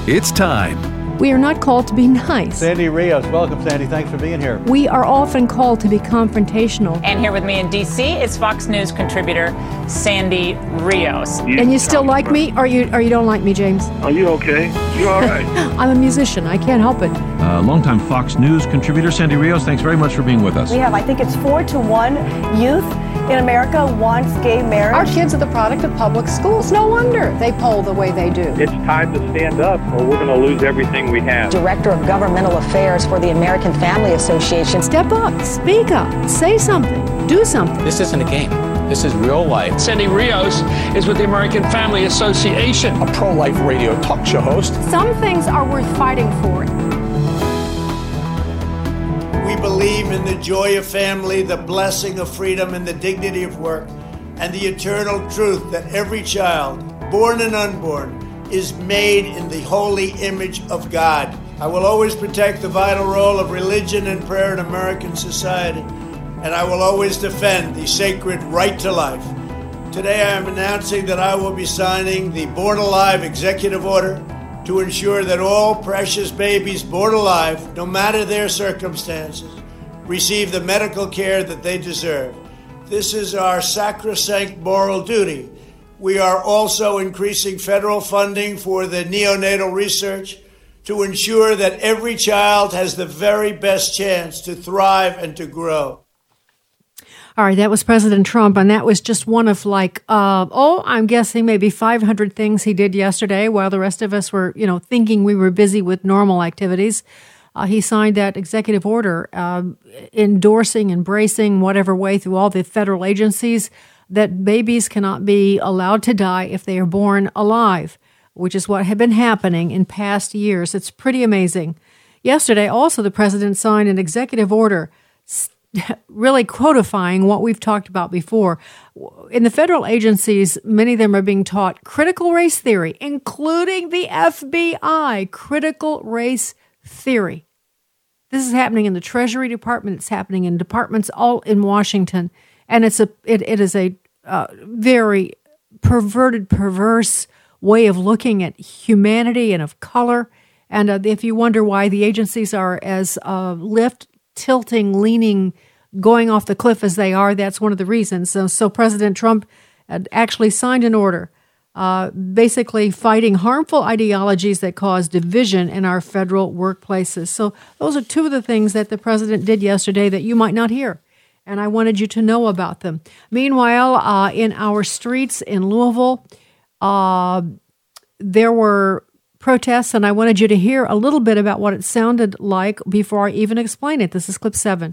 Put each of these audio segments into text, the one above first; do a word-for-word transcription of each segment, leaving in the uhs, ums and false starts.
It's time. We are not called to be nice. Sandy Rios, welcome, Sandy. Thanks for being here. We are often called to be confrontational. And here with me in D C is Fox News contributor Sandy Rios. You and you still like me, or you or you don't like me, James? Are you okay? You all right? I'm a musician. I can't help it. Uh, longtime Fox News contributor Sandy Rios, thanks very much for being with us. We have, I think it's four to one youth in America wants gay marriage. Our kids are the product of public schools. No wonder they poll the way they do. It's time to stand up or we're going to lose everything we have. Director of Governmental Affairs for the American Family Association. Step up, speak up, say something, do something. This isn't a game. This is real life. Sandy Rios is with the American Family Association, a pro-life radio talk show host. Some things are worth fighting for. We believe in the joy of family, the blessing of freedom, and the dignity of work, and the eternal truth that every child, born and unborn, is made in the holy image of God. I will always protect the vital role of religion and prayer in American society, and I will always defend the sacred right to life. Today I am announcing that I will be signing the Born Alive executive order to ensure that all precious babies born alive, no matter their circumstances, receive the medical care that they deserve. This is our sacrosanct moral duty. We are also increasing federal funding for the neonatal research to ensure that every child has the very best chance to thrive and to grow. All right, that was President Trump, and that was just one of like, uh, oh, I'm guessing maybe five hundred things he did yesterday while the rest of us were, you know, thinking we were busy with normal activities. Uh, he signed that executive order uh, endorsing, embracing, whatever way through all the federal agencies that babies cannot be allowed to die if they are born alive, which is what had been happening in past years. It's pretty amazing. Yesterday, also, the president signed an executive order really codifying what we've talked about before. In the federal agencies, many of them are being taught critical race theory, including the F B I, critical race theory. This is happening in the Treasury Department. It's happening in departments all in Washington. And it's a it, it is a uh, very perverted, perverse way of looking at humanity and of color. And uh, if you wonder why the agencies are as uh, lift, tilting, leaning, going off the cliff as they are, that's one of the reasons. So, so President Trump had actually signed an order uh, basically fighting harmful ideologies that cause division in our federal workplaces. So those are two of the things that the president did yesterday that you might not hear, and I wanted you to know about them. Meanwhile, uh, in our streets in Louisville, uh, there were protests, and I wanted you to hear a little bit about what it sounded like before I even explain it. This is clip seven.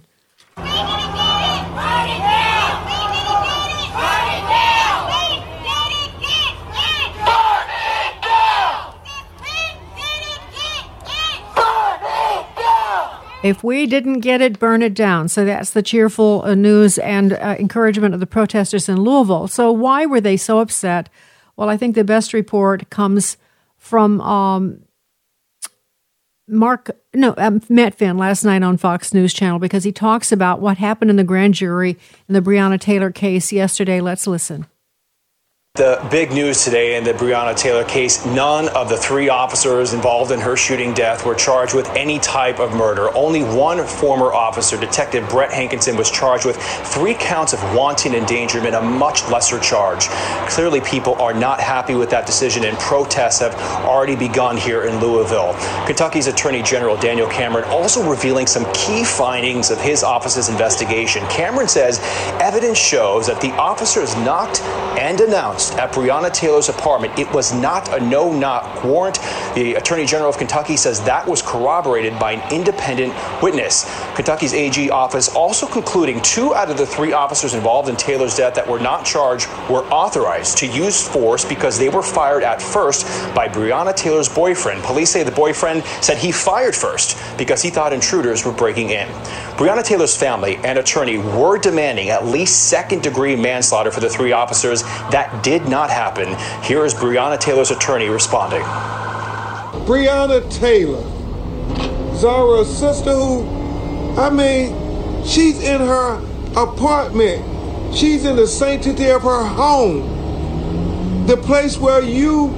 If we didn't get it, burn it down. So that's the cheerful uh, news and uh, encouragement of the protesters in Louisville. So why were they so upset? Well, I think the best report comes from um, Mark, no, um, Matt Finn last night on Fox News Channel, because he talks about what happened in the grand jury in the Breonna Taylor case yesterday. Let's listen. The big news today in the Breonna Taylor case, none of the three officers involved in her shooting death were charged with any type of murder. Only one former officer, Detective Brett Hankinson, was charged with three counts of wanton endangerment, a much lesser charge. Clearly, people are not happy with that decision, and protests have already begun here in Louisville. Kentucky's Attorney General Daniel Cameron also revealing some key findings of his office's investigation. Cameron says evidence shows that the officers knocked and announced at Breonna Taylor's apartment it was not a no-knock warrant. The Attorney General of Kentucky says that was corroborated by an independent witness. Kentucky's A G office also concluding two out of the three officers involved in Taylor's death that were not charged were authorized to use force because they were fired at first by Breonna Taylor's boyfriend. Police say the boyfriend said he fired first because he thought intruders were breaking in. Breonna Taylor's family and attorney were demanding at least second-degree manslaughter for the three officers. That did Did not happen. Here is Breonna Taylor's attorney responding. Breonna Taylor, Zara's sister, who, I mean, she's in her apartment. She's in the sanctity of her home. The place where you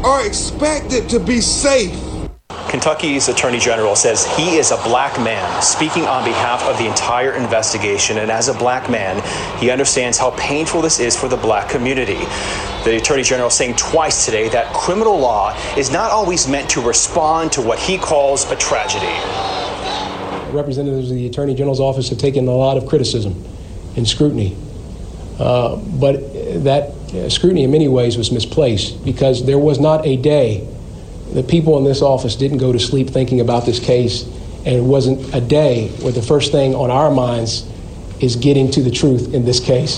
are expected to be safe. Kentucky's Attorney General says he is a black man speaking on behalf of the entire investigation. And as a black man, he understands how painful this is for the black community. The Attorney General saying twice today that criminal law is not always meant to respond to what he calls a tragedy. Representatives of the Attorney General's office have taken a lot of criticism and scrutiny. Uh, but that uh, scrutiny in many ways was misplaced because there was not a day the people in this office didn't go to sleep thinking about this case, and it wasn't a day where the first thing on our minds is getting to the truth in this case.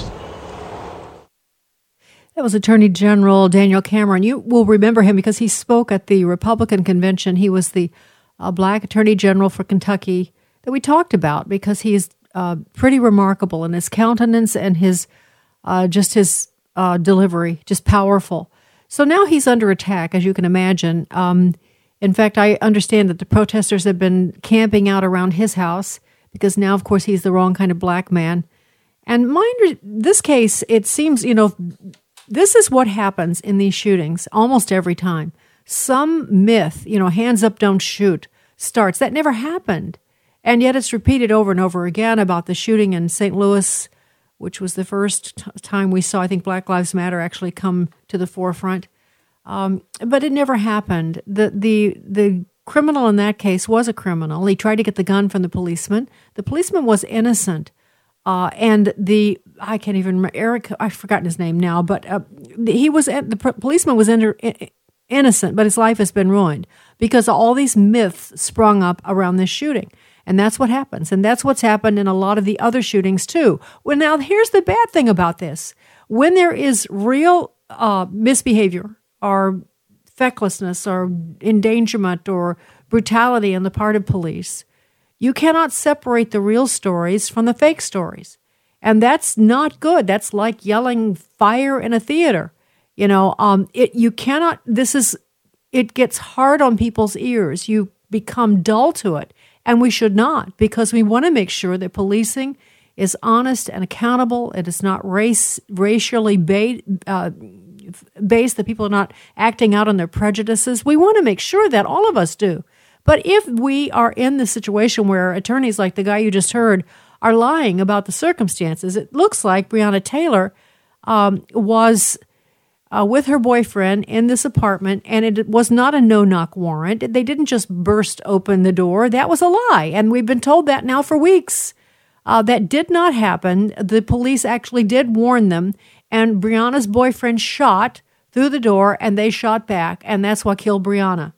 That was Attorney General Daniel Cameron. You will remember him because he spoke at the Republican convention. He was the uh, black Attorney General for Kentucky that we talked about because he's uh, pretty remarkable in his countenance and his uh, just his uh, delivery, just powerful. So now he's under attack, as you can imagine. Um, in fact, I understand that the protesters have been camping out around his house because now, of course, he's the wrong kind of black man. And mind this case, it seems, you know, this is what happens in these shootings almost every time. Some myth, you know, hands up, don't shoot, starts. That never happened. And yet it's repeated over and over again about the shooting in Saint Louis, which was the first t- time we saw, I think, Black Lives Matter actually come to the forefront. Um, but it never happened. The, the, the criminal in that case was a criminal. He tried to get the gun from the policeman. The policeman was innocent. Uh, and the, I can't even remember, Eric, I've forgotten his name now, but uh, he was, the policeman was in, innocent, but his life has been ruined because all these myths sprung up around this shooting. And that's what happens. And that's what's happened in a lot of the other shootings, too. Well, now, here's the bad thing about this. When there is real uh, misbehavior or fecklessness or endangerment or brutality on the part of police, you cannot separate the real stories from the fake stories. And that's not good. That's like yelling fire in a theater. You know, um, it you cannot, this is, it gets hard on people's ears. You become dull to it. And we should not, because we want to make sure that policing is honest and accountable. It is not race racially ba- uh, based, that people are not acting out on their prejudices. We want to make sure that all of us do. But if we are in the situation where attorneys like the guy you just heard are lying about the circumstances, it looks like Breonna Taylor um, was Uh, with her boyfriend in this apartment, and it was not a no-knock warrant. They didn't just burst open the door. That was a lie, and we've been told that now for weeks. Uh, that did not happen. The police actually did warn them, and Breonna's boyfriend shot through the door, and they shot back, and that's what killed Breonna.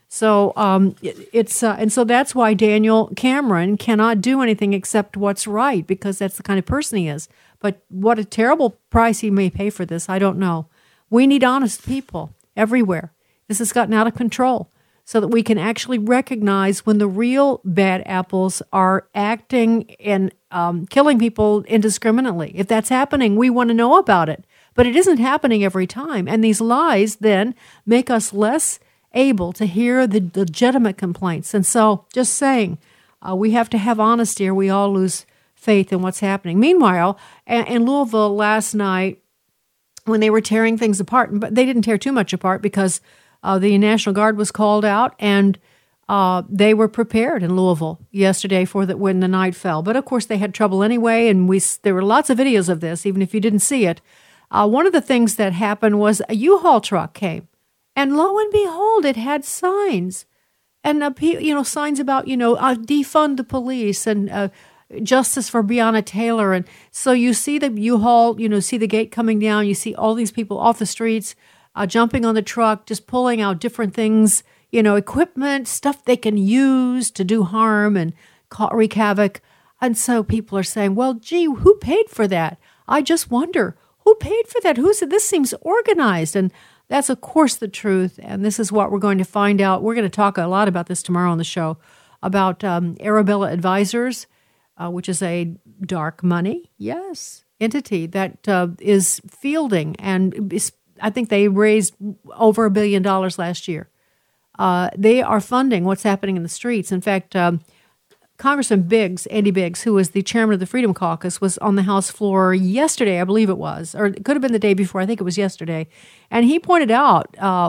So um, it, it's uh, and so that's why Daniel Cameron cannot do anything except what's right, because that's the kind of person he is. But what a terrible price he may pay for this, I don't know. We need honest people everywhere. This has gotten out of control so that we can actually recognize when the real bad apples are acting and um, killing people indiscriminately. If that's happening, we want to know about it. But it isn't happening every time. And these lies then make us less able to hear the legitimate complaints. And so, just saying, uh, we have to have honesty or we all lose faith in what's happening. Meanwhile, in Louisville last night, when they were tearing things apart, but they didn't tear too much apart because uh, the National Guard was called out and uh, they were prepared in Louisville yesterday for the, when the night fell. But of course, they had trouble anyway, and we there were lots of videos of this, even if you didn't see it. Uh, one of the things that happened was a U-Haul truck came, and lo and behold, it had signs, and uh, you know signs about you know uh, defund the police and. Uh, Justice for Breonna Taylor. And so you see the U-Haul, you know, see the gate coming down. You see all these people off the streets, uh, jumping on the truck, just pulling out different things, you know, equipment, stuff they can use to do harm and wreak havoc. And so people are saying, well, gee, who paid for that? I just wonder, who paid for that? Who said this seems organized? And that's, of course, the truth. And this is what we're going to find out. We're going to talk a lot about this tomorrow on the show, about um, Arabella Advisors, Uh, which is a dark money, yes, entity that uh, is fielding, and is, I think they raised over a billion dollars last year. Uh, they are funding what's happening in the streets. In fact, um, Congressman Biggs, Andy Biggs, who was the chairman of the Freedom Caucus, was on the House floor yesterday, I believe it was, or it could have been the day before, I think it was yesterday, and he pointed out uh,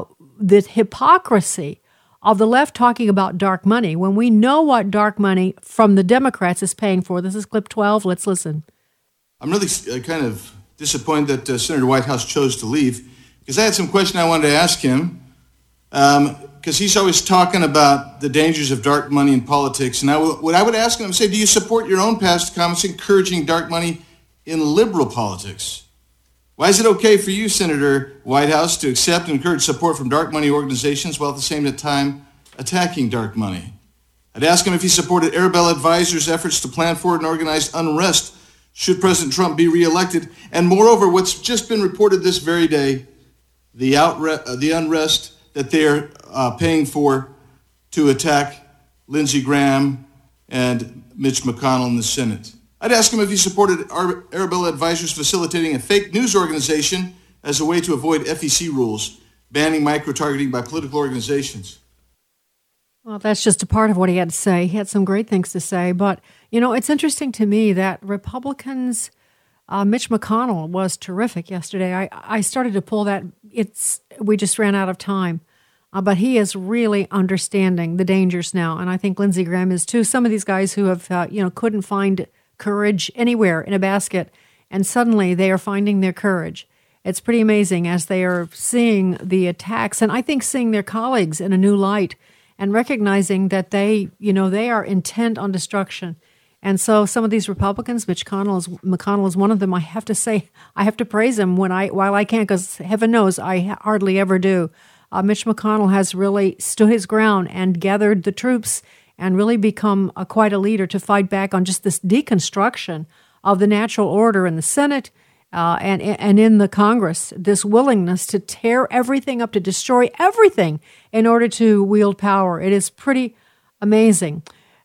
the hypocrisy of the left talking about dark money when we know what dark money from the Democrats is paying for. This is clip twelve. Let's listen. I'm really uh, kind of disappointed that uh, Senator Whitehouse chose to leave, because I had some question I wanted to ask him, because um, he's always talking about the dangers of dark money in politics. And I w- what I would ask him, I would say, do you support your own past comments encouraging dark money in liberal politics? Why is it okay for you, Senator Whitehouse, to accept and encourage support from dark money organizations while at the same time attacking dark money? I'd ask him if he supported Arabella Advisors' efforts to plan for and organize unrest should President Trump be reelected. And moreover, what's just been reported this very day, the, outre- uh, the unrest that they're uh, paying for to attack Lindsey Graham and Mitch McConnell in the Senate. I'd ask him if he supported Ar- Arabella Advisors facilitating a fake news organization as a way to avoid F E C rules, banning micro-targeting by political organizations. Well, that's just a part of what he had to say. He had some great things to say. But, you know, it's interesting to me that Republicans, uh, Mitch McConnell was terrific yesterday. I, I started to pull that. It's we just ran out of time. Uh, but he is really understanding the dangers now. And I think Lindsey Graham is too. Some of these guys who have, uh, you know, couldn't find courage anywhere in a basket, and suddenly they are finding their courage. It's pretty amazing as they are seeing the attacks, and I think seeing their colleagues in a new light and recognizing that they, you know, they are intent on destruction. And so some of these Republicans, Mitch McConnell is, McConnell is one of them, I have to say, I have to praise him when I, while I can't, because heaven knows I hardly ever do. Uh, Mitch McConnell has really stood his ground and gathered the troops and really become a, quite a leader to fight back on just this deconstruction of the natural order in the Senate uh, and, and in the Congress, this willingness to tear everything up, to destroy everything in order to wield power. It is pretty amazing.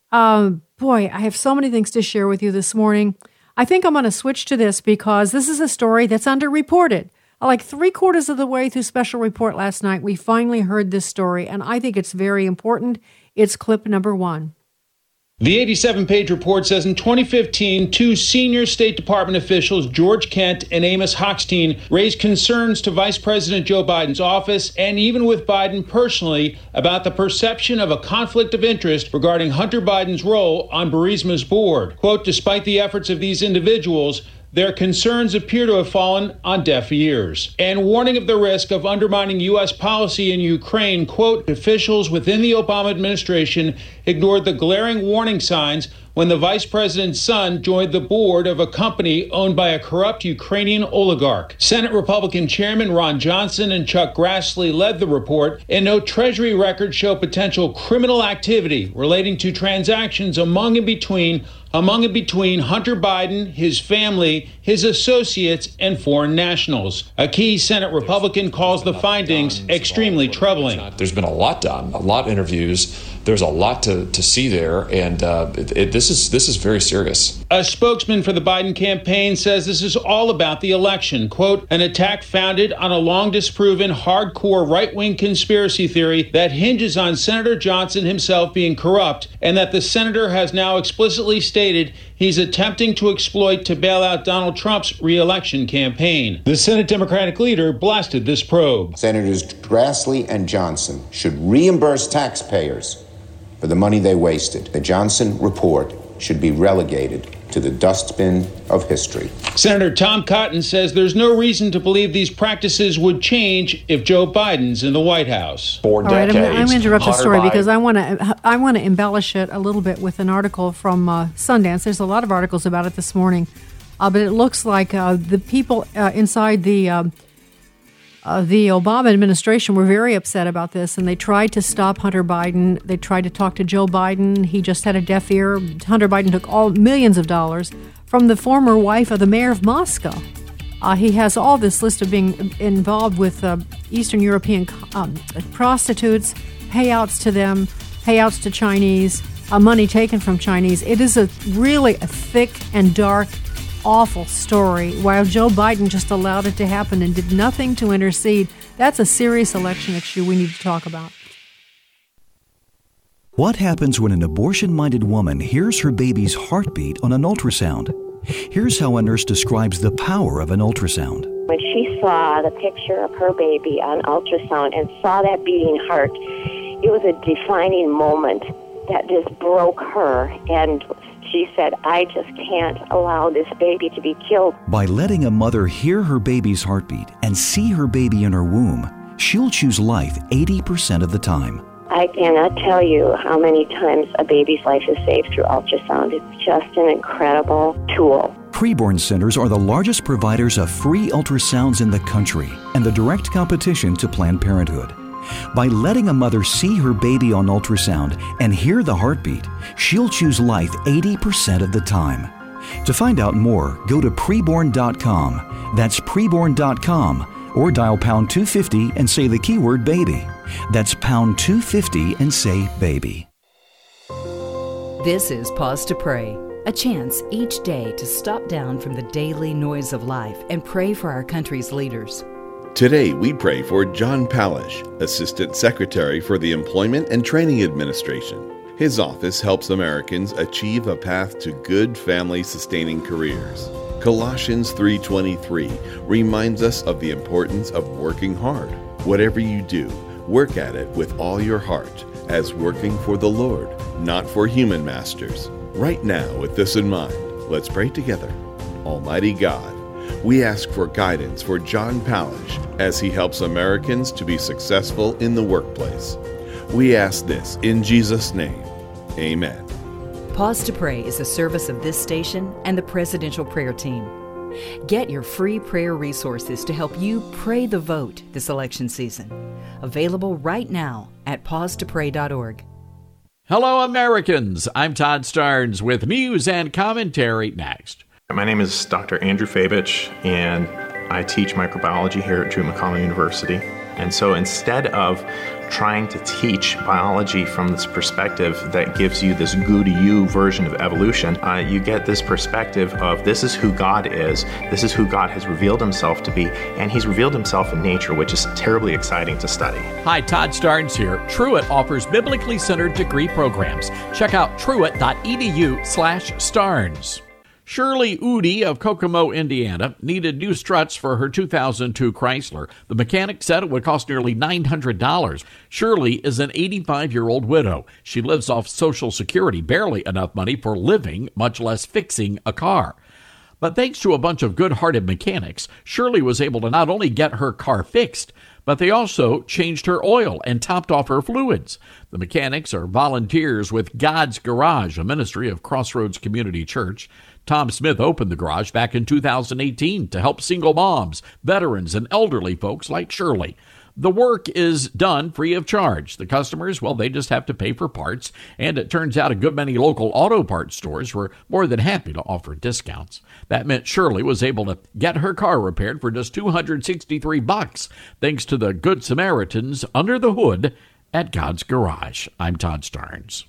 Um, boy, I have so many things to share with you this morning. I think I'm going to switch to this because this is a story that's underreported. Like three quarters of the way through Special Report last night, we finally heard this story, and I think it's very important. It's clip number one. The eighty-seven page report says in twenty fifteen, two senior State Department officials, George Kent and Amos Hochstein, raised concerns to Vice President Joe Biden's office and even with Biden personally about the perception of a conflict of interest regarding Hunter Biden's role on Burisma's board. Quote, despite the efforts of these individuals, their concerns appear to have fallen on deaf ears. And warning of the risk of undermining U S policy in Ukraine, quote, officials within the Obama administration ignored the glaring warning signs when the vice president's son joined the board of a company owned by a corrupt Ukrainian oligarch. Senate Republican Chairman Ron Johnson and Chuck Grassley led the report and note Treasury records show potential criminal activity relating to transactions among and between among and between Hunter Biden, his family, his associates, and foreign nationals. A key Senate Republican calls the findings extremely troubling. There's been a lot done, a lot of interviews. There's a lot to, to see there, and uh, it, it, this is this is very serious. A spokesman for the Biden campaign says this is all about the election. Quote, an attack founded on a long disproven hardcore right-wing conspiracy theory that hinges on Senator Johnson himself being corrupt, and that the senator has now explicitly stated he's attempting to exploit to bail out Donald Trump's re-election campaign. The Senate Democratic leader blasted this probe. Senators Grassley and Johnson should reimburse taxpayers for the money they wasted. The Johnson report should be relegated to the dustbin of history. Senator Tom Cotton says there's no reason to believe these practices would change if Joe Biden's in the White House. For All right, decades, I'm, I'm going to interrupt the story Biden. because I want to I want to embellish it a little bit with an article from uh, Sundance. There's a lot of articles about it this morning, uh, but it looks like uh, the people uh, inside the um, Uh, the Obama administration were very upset about this, and they tried to stop Hunter Biden. They tried to talk to Joe Biden. He just had a deaf ear. Hunter Biden took all millions of dollars from the former wife of the mayor of Moscow. Uh, he has all this list of being involved with uh, Eastern European um, prostitutes, payouts to them, payouts to Chinese, uh, money taken from Chinese. It is a really a thick and dark awful story, while Joe Biden just allowed it to happen and did nothing to intercede. That's a serious election issue we need to talk about. What happens when an abortion-minded woman hears her baby's heartbeat on an ultrasound? Here's how a nurse describes the power of an ultrasound. When she saw the picture of her baby on ultrasound and saw that beating heart, it was a defining moment that just broke her. And she said, I just can't allow this baby to be killed. By letting a mother hear her baby's heartbeat and see her baby in her womb, she'll choose life eighty percent of the time. I cannot tell you how many times a baby's life is saved through ultrasound. It's just an incredible tool. Preborn centers are the largest providers of free ultrasounds in the country and the direct competition to Planned Parenthood. By letting a mother see her baby on ultrasound and hear the heartbeat, she'll choose life eighty percent of the time. To find out more, go to preborn dot com. That's preborn dot com, or dial pound two fifty and say the keyword baby. That's pound two fifty and say baby. This is Pause to Pray, a chance each day to stop down from the daily noise of life and pray for our country's leaders. Today, we pray for John Palish, Assistant Secretary for the Employment and Training Administration. His office helps Americans achieve a path to good family-sustaining careers. Colossians three twenty-three reminds us of the importance of working hard. Whatever you do, work at it with all your heart, as working for the Lord, not for human masters. Right now, with this in mind, let's pray together. Almighty God, we ask for guidance for John Palish as he helps Americans to be successful in the workplace. We ask this in Jesus' name. Amen. Pause to Pray is a service of this station and the Presidential Prayer Team. Get your free prayer resources to help you pray the vote this election season. Available right now at pause to pray dot org. Hello, Americans. I'm Todd Starnes with news and commentary next. My name is Doctor Andrew Fabich, and I teach microbiology here at Drew McConnell University. And so instead of trying to teach biology from this perspective that gives you this goo-to-you version of evolution, uh, you get this perspective of this is who God is, this is who God has revealed himself to be, and he's revealed himself in nature, which is terribly exciting to study. Hi, Todd Starnes here. Truett offers biblically centered degree programs. Check out truett dot e d u slash starnes. Shirley Udi of Kokomo, Indiana, needed new struts for her two thousand two Chrysler. The mechanic said it would cost nearly nine hundred dollars. Shirley is an eighty-five-year-old widow. She lives off Social Security, barely enough money for living, much less fixing a car. But thanks to a bunch of good-hearted mechanics, Shirley was able to not only get her car fixed, but they also changed her oil and topped off her fluids. The mechanics are volunteers with God's Garage, a ministry of Crossroads Community Church. Tom Smith opened the garage back in two thousand eighteen to help single moms, veterans, and elderly folks like Shirley. The work is done free of charge. The customers, well, they just have to pay for parts, and it turns out a good many local auto parts stores were more than happy to offer discounts. That meant Shirley was able to get her car repaired for just two hundred sixty-three bucks, thanks to the Good Samaritans under the hood at God's Garage. I'm Todd Starnes.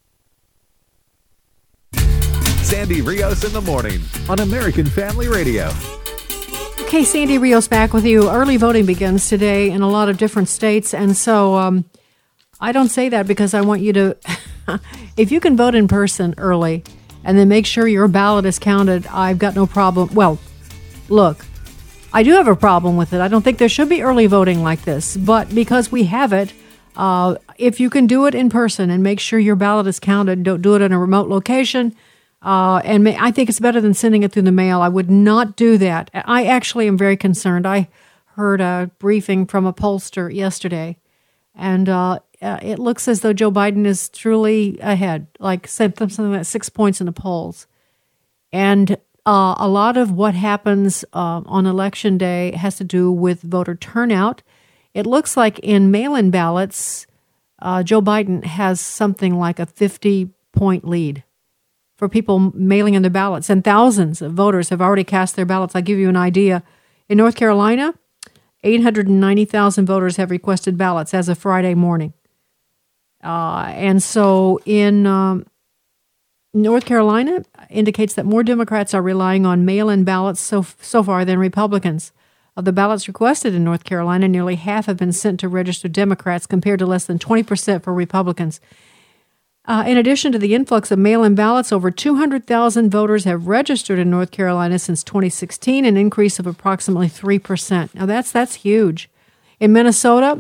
Sandy Rios in the morning on American Family Radio. Okay, Sandy Rios back with you. Early voting begins today in a lot of different states, and so um, I don't say that because I want you to, if you can vote in person early and then make sure your ballot is counted, I've got no problem. Well, look, I do have a problem with it. I don't think there should be early voting like this, but because we have it, uh, if you can do it in person and make sure your ballot is counted, don't do it in a remote location. Uh, and may, I think it's better than sending it through the mail. I would not do that. I actually am very concerned. I heard a briefing from a pollster yesterday, and uh, uh, it looks as though Joe Biden is truly ahead, like something like six points in the polls. And uh, a lot of what happens uh, on Election Day has to do with voter turnout. It looks like in mail-in ballots, uh, Joe Biden has something like a fifty-point lead for people mailing in their ballots, and thousands of voters have already cast their ballots. I'll give you an idea. In North Carolina, eight hundred ninety thousand voters have requested ballots as of Friday morning. Uh, and so in um, North Carolina, indicates that more Democrats are relying on mail-in ballots so, so far than Republicans. Of the ballots requested in North Carolina, nearly half have been sent to registered Democrats compared to less than twenty percent for Republicans. Uh, in addition to the influx of mail-in ballots, over two hundred thousand voters have registered in North Carolina since twenty sixteen, an increase of approximately three percent. Now, that's that's huge. In Minnesota,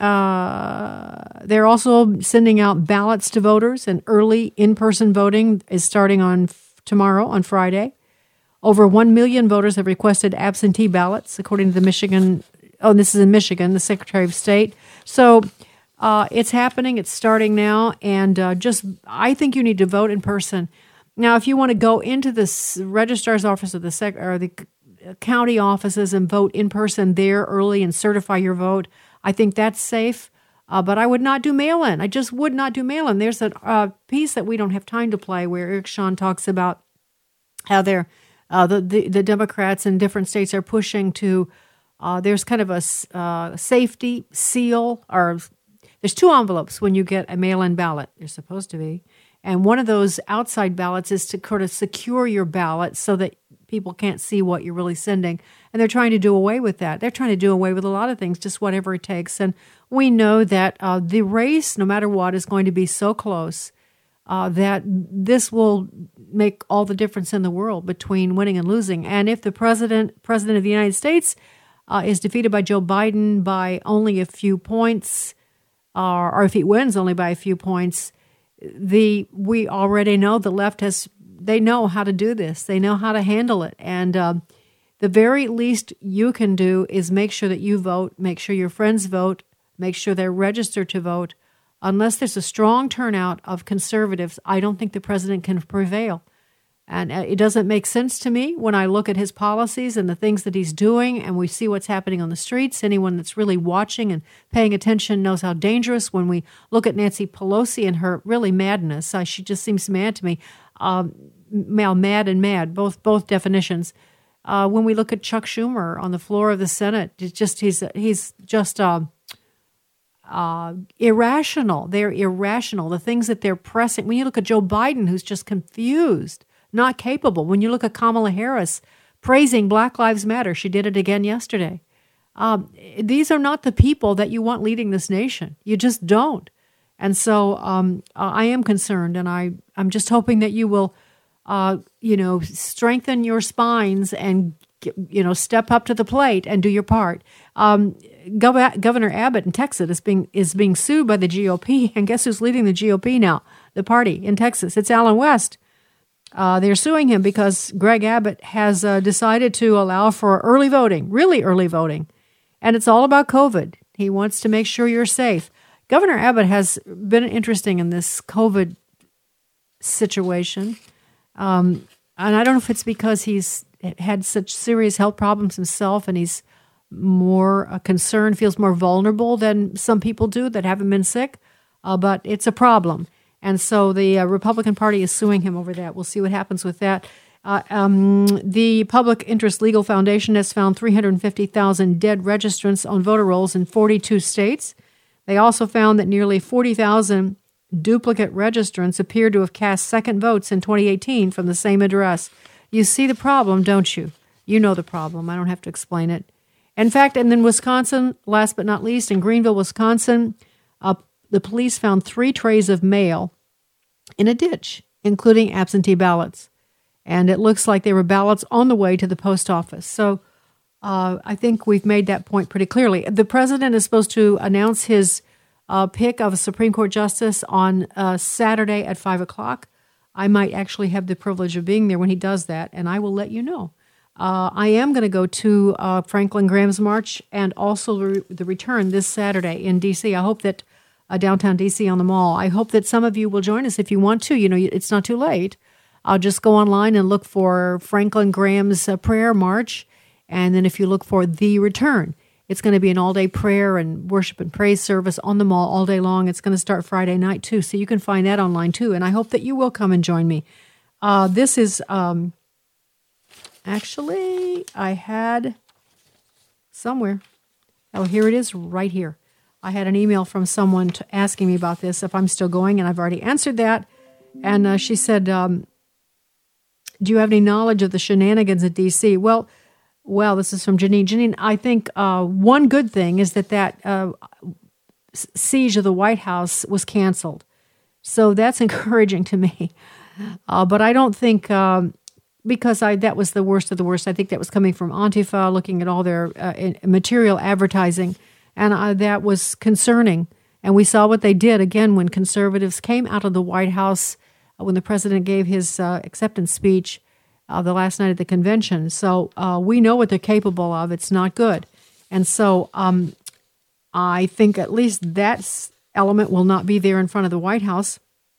uh, they're also sending out ballots to voters, and early in-person voting is starting on f- tomorrow, on Friday. Over one million voters have requested absentee ballots, according to the Michigan, oh, this is in Michigan, the Secretary of State. So uh, it's happening, it's starting now, and uh, just, I think you need to vote in person. Now, if you want to go into the registrar's office or the sec- or the county offices and vote in person there early and certify your vote, I think that's safe. Uh, but I would not do mail-in. I just would not do mail-in. There's a uh, piece that we don't have time to play where Eric Shawn talks about how they're, uh, the, the, the Democrats in different states are pushing to, uh, there's kind of a uh, safety seal, or there's two envelopes when you get a mail-in ballot. There's supposed to be. And one of those outside ballots is to sort of secure your ballot so that people can't see what you're really sending. And they're trying to do away with that. They're trying to do away with a lot of things, just whatever it takes. And we know that uh, the race, no matter what, is going to be so close uh, that this will make all the difference in the world between winning and losing. And if the president, president of the United States uh, is defeated by Joe Biden by only a few points, uh, or if he wins only by a few points, the we already know the left has, they know how to do this. They know how to handle it. And uh, the very least you can do is make sure that you vote, make sure your friends vote, make sure they're registered to vote. Unless there's a strong turnout of conservatives, I don't think the president can prevail. And it doesn't make sense to me when I look at his policies and the things that he's doing, and we see what's happening on the streets. Anyone that's really watching and paying attention knows how dangerous. When we look at Nancy Pelosi and her really madness, uh, she just seems mad to me. Um, mad and mad, both both definitions. Uh, when we look at Chuck Schumer on the floor of the Senate, it's just he's he's just uh, uh, irrational. They're irrational. The things that they're pressing. When you look at Joe Biden, who's just confused, not capable. When you look at Kamala Harris praising Black Lives Matter, she did it again yesterday. Um, these are not the people that you want leading this nation. You just don't. And so um, I am concerned, and I, I'm just hoping that you will, uh, you know, strengthen your spines and, you know, step up to the plate and do your part. Um, Gov- Governor Abbott in Texas is being is being sued by the G O P, and guess who's leading the G O P now? The party in Texas. It's Allen West. Uh, they're suing him because Greg Abbott has uh, decided to allow for early voting, really early voting, and it's all about COVID. He wants to make sure you're safe. Governor Abbott has been interesting in this COVID situation, um, and I don't know if it's because he's had such serious health problems himself, and he's more uh, concerned, feels more vulnerable than some people do that haven't been sick, uh, but it's a problem. And so the uh, Republican Party is suing him over that. We'll see what happens with that. Uh, um, the Public Interest Legal Foundation has found three hundred fifty thousand dead registrants on voter rolls in forty-two states. They also found that nearly forty thousand duplicate registrants appear to have cast second votes in twenty eighteen from the same address. You see the problem, don't you? You know the problem. I don't have to explain it. In fact, and then Wisconsin, last but not least, in Greenville, Wisconsin, uh, the police found three trays of mail in a ditch, including absentee ballots. And it looks like they were ballots on the way to the post office. So uh, I think we've made that point pretty clearly. The president is supposed to announce his uh, pick of a Supreme Court justice on uh, Saturday at five o'clock. I might actually have the privilege of being there when he does that, and I will let you know. Uh, I am going to go to uh, Franklin Graham's March and also the, re- the return this Saturday in D C. I hope that uh, downtown D C on the Mall. I hope that some of you will join us if you want to. You know, it's not too late. I'll just go online and look for Franklin Graham's uh, prayer march, and then if you look for the return, it's going to be an all-day prayer and worship and praise service on the Mall all day long. It's going to start Friday night too, so you can find that online too. And I hope that you will come and join me. Uh, this is. Um, Actually, I had somewhere. Oh, here it is right here. I had an email from someone to asking me about this, if I'm still going, and I've already answered that. And uh, she said, um, do you have any knowledge of the shenanigans at D C? Well, well, this is from Janine. Janine, I think uh, one good thing is that that uh, siege of the White House was canceled. So that's encouraging to me. Uh, but I don't think, um, because I that was the worst of the worst, I think that was coming from Antifa, looking at all their uh, material advertising, and uh, that was concerning. And we saw what they did, again, when conservatives came out of the White House, uh, when the president gave his uh, acceptance speech uh, the last night at the convention. So uh, we know what they're capable of. It's not good. And so um, I think at least that element will not be there in front of the White House.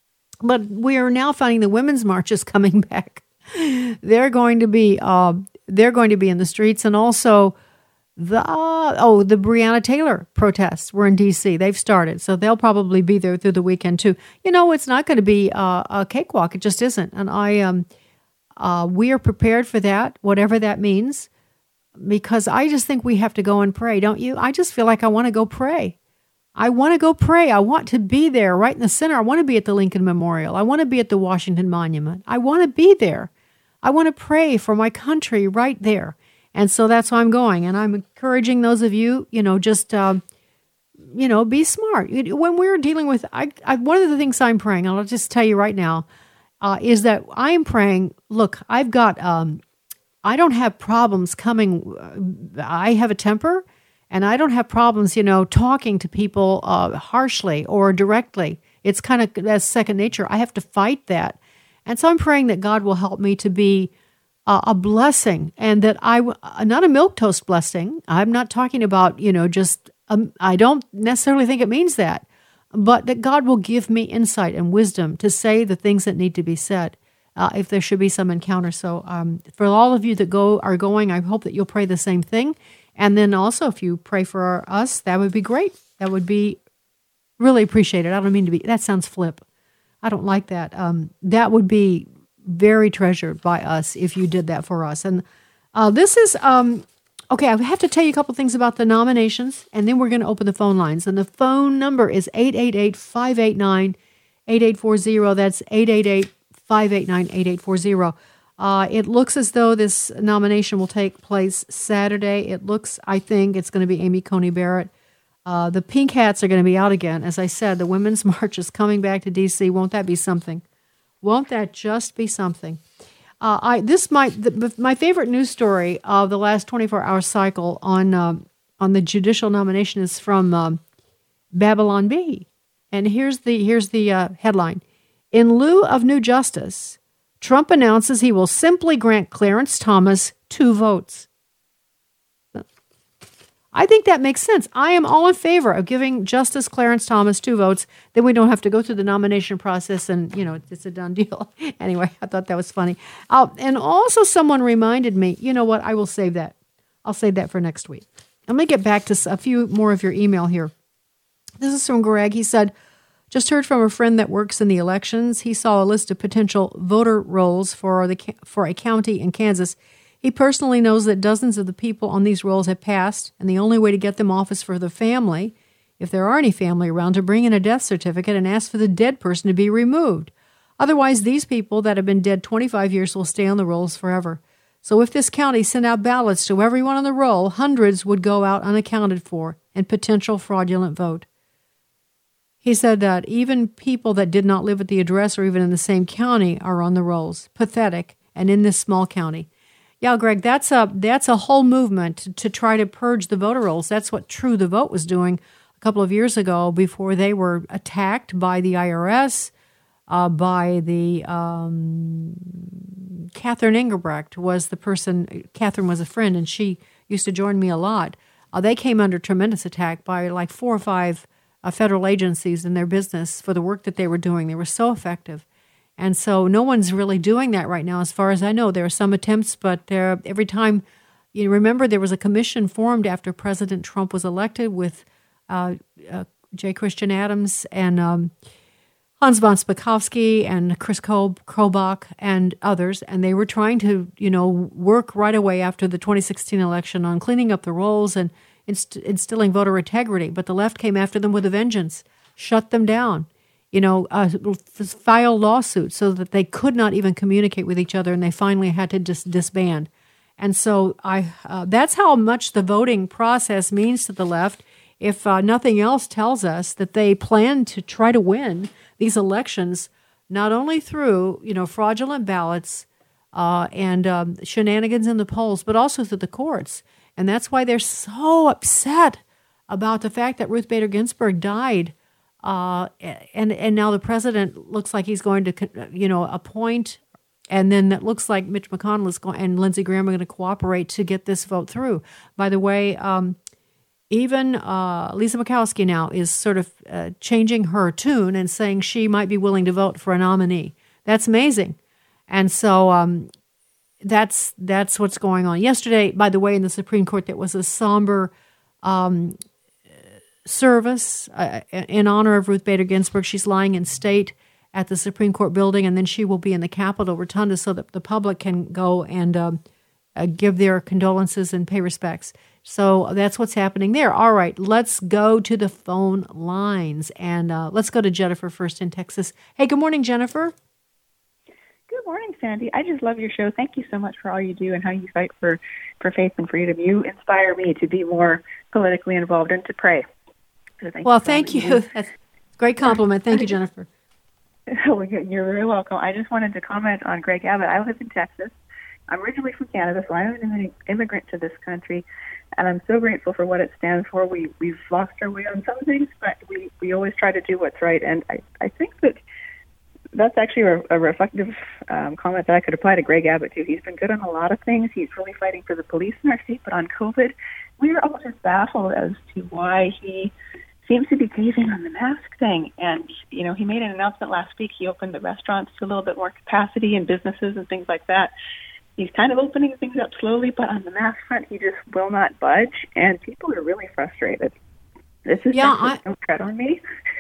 But we are now finding the women's marches coming back. They're going to be uh, they're going to be in the streets, and also the uh, oh the Breonna Taylor protests were in D C. They've started, so they'll probably be there through the weekend too. You know, it's not going to be uh, a cakewalk. It just isn't, and I um uh, we are prepared for that, whatever that means, because I just think we have to go and pray, don't you? I just feel like I want to go pray. I want to go pray. I want to be there right in the center. I want to be at the Lincoln Memorial. I want to be at the Washington Monument. I want to be there. I want to pray for my country right there. And so that's why I'm going. And I'm encouraging those of you, you know, just, um, you know, be smart. When we're dealing with, I, I, one of the things I'm praying, and I'll just tell you right now, uh, is that I'm praying, look, I've got, um, I don't have problems coming. I have a temper. And I don't have problems, you know, talking to people uh, harshly or directly. It's kind of that's second nature. I have to fight that. And so I'm praying that God will help me to be uh, a blessing, and that I, not a milquetoast blessing. I'm not talking about, you know, just, um, I don't necessarily think it means that, but that God will give me insight and wisdom to say the things that need to be said uh, if there should be some encounter. So um, for all of you that go are going, I hope that you'll pray the same thing. And then also, if you pray for us, that would be great. That would be really appreciated. I don't mean to be, that sounds flip. I don't like that. Um, that would be very treasured by us if you did that for us. And uh, this is, um, okay, I have to tell you a couple things about the nominations, and then we're going to open the phone lines. And the phone number is eight eight eight, five eight nine, eight eight four zero. That's eight eight eight, five eight nine, eight eight four zero. Uh, it looks as though this nomination will take place Saturday. It looks, I think, it's going to be Amy Coney Barrett. Uh, the Pink Hats are going to be out again. As I said, the Women's March is coming back to D C. Won't that be something? Won't that just be something? Uh, I this might the, my favorite news story of the last twenty-four hour cycle on uh, on the judicial nomination is from um, Babylon Bee, and here's the here's the uh, headline: in lieu of new justice, Trump announces he will simply grant Clarence Thomas two votes. I think that makes sense. I am all in favor of giving Justice Clarence Thomas two votes. Then we don't have to go through the nomination process and, you know, it's a done deal. Anyway, I thought that was funny. Uh, and also someone reminded me, you know what, I will save that. I'll save that for next week. Let me get back to a few more of your email here. This is from Greg. He said, just heard from a friend that works in the elections. He saw a list of potential voter rolls for the for a county in Kansas. He personally knows that dozens of the people on these rolls have passed, and the only way to get them off is for the family, if there are any family around, to bring in a death certificate and ask for the dead person to be removed. Otherwise, these people that have been dead twenty-five years will stay on the rolls forever. So if this county sent out ballots to everyone on the roll, hundreds would go out unaccounted for and potential fraudulent vote. He said that even people that did not live at the address or even in the same county are on the rolls. Pathetic, and in this small county. Yeah, Greg, that's a that's a whole movement to, to try to purge the voter rolls. That's what True the Vote was doing a couple of years ago before they were attacked by the I R S, uh, by the um, Catherine Engelbrecht was the person. Catherine was a friend, and she used to join me a lot. Uh, they came under tremendous attack by like four or five uh, federal agencies in their business for the work that they were doing. They were so effective. And so no one's really doing that right now, as far as I know. There are some attempts, but uh, every time, you remember there was a commission formed after President Trump was elected with uh, uh, J. Christian Adams and um, Hans von Spakovsky and Chris Kobach and others, and they were trying to, you know, work right away after the twenty sixteen election on cleaning up the rolls and inst- instilling voter integrity. But the left came after them with a vengeance, shut them down. You know, uh, file lawsuits so that they could not even communicate with each other, and they finally had to dis- disband. And so I uh, that's how much the voting process means to the left. if uh, nothing else tells us that they plan to try to win these elections, not only through, you know, fraudulent ballots uh, and um, shenanigans in the polls, but also through the courts. And that's why they're so upset about the fact that Ruth Bader Ginsburg died. Uh, and and now the president looks like he's going to, you know, appoint, and then it looks like Mitch McConnell is going, and Lindsey Graham are going to cooperate to get this vote through. By the way, um, even uh, Lisa Murkowski now is sort of uh, changing her tune and saying she might be willing to vote for a nominee. That's amazing. And so um, that's that's what's going on. Yesterday, by the way, in the Supreme Court, there was a somber um, service uh, in honor of Ruth Bader Ginsburg. She's lying in state at the Supreme Court building, and then she will be in the Capitol Rotunda so that the public can go and um, uh, give their condolences and pay respects. So that's what's happening there. All right, let's go to the phone lines, and uh, let's go to Jennifer first in Texas. Hey, good morning, Jennifer. Good morning, Sandy. I just love your show. Thank you so much for all you do and how you fight for, for faith and freedom. You inspire me to be more politically involved and to pray. So thank well, you thank you. you. That's a great compliment. Thank you, Jennifer. You're very welcome. I just wanted to comment on Greg Abbott. I live in Texas. I'm originally from Canada, so I'm an immigrant to this country, and I'm so grateful for what it stands for. We, we've lost our way on some things, but we, we always try to do what's right, and I, I think that that's actually a, a reflective um, comment that I could apply to Greg Abbott, too. He's been good on a lot of things. He's really fighting for the police in our state, but on COVID, we are all just baffled as to why he seems to be caving on the mask thing. And, you know, he made an announcement last week. He opened the restaurants to a little bit more capacity and businesses and things like that. He's kind of opening things up slowly, but on the mask front, he just will not budge, and people are really frustrated. This is yeah, I, don't tread on me.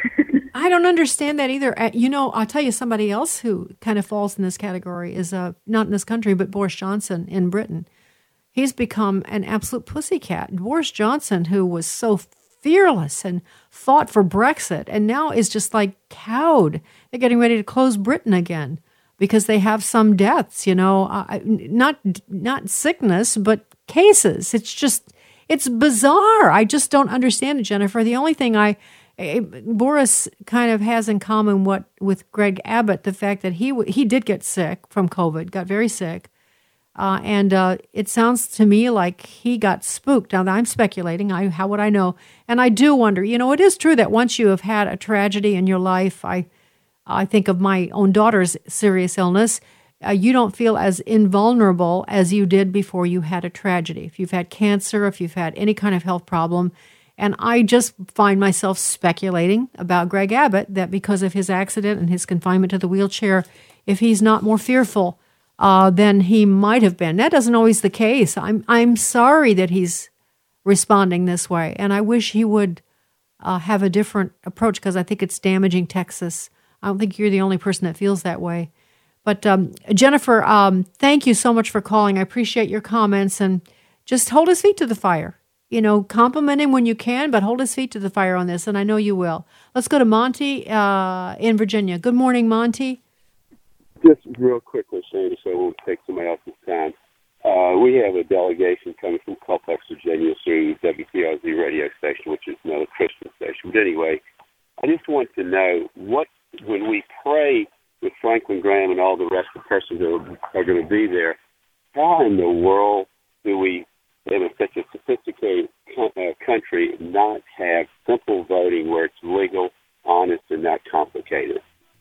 I don't understand that either. Uh, you know, I'll tell you somebody else who kind of falls in this category is, uh, not in this country, but Boris Johnson in Britain. He's become an absolute pussycat. Boris Johnson, who was so fearless and fought for Brexit, and now is just like cowed. They're getting ready to close Britain again because they have some deaths, you know, uh, not not sickness, but cases. It's just, it's bizarre. I just don't understand it, Jennifer. The only thing I, uh, Boris kind of has in common what with Greg Abbott, the fact that he he did get sick from COVID, got very sick. Uh, and uh, it sounds to me like he got spooked. Now, I'm speculating. I, how would I know? And I do wonder, you know, it is true that once you have had a tragedy in your life, I I think of my own daughter's serious illness, uh, you don't feel as invulnerable as you did before you had a tragedy. If you've had cancer, if you've had any kind of health problem. And I just find myself speculating about Greg Abbott that because of his accident and his confinement to the wheelchair, if he's not more fearful Uh, than he might have been. That isn't always the case. I'm I'm sorry that he's responding this way, and I wish he would uh, have a different approach because I think it's damaging Texas. I don't think you're the only person that feels that way. But um, Jennifer, um, thank you so much for calling. I appreciate your comments, and just hold his feet to the fire. You know, compliment him when you can, but hold his feet to the fire on this, and I know you will. Let's go to Monty uh, in Virginia. Good morning, Monty. Just real quickly, Sandy, so I won't take somebody else's time. Uh, we have a delegation coming from Colfax, Virginia, through W T R Z radio station, which is another Christian station. But anyway, I just want to know what, when we pray with Franklin Graham and all the rest of the persons that are, are going to be there, how in the world do we, in such a sophisticated co- uh, country, not have simple voting where it's legal, honest, and not complicated?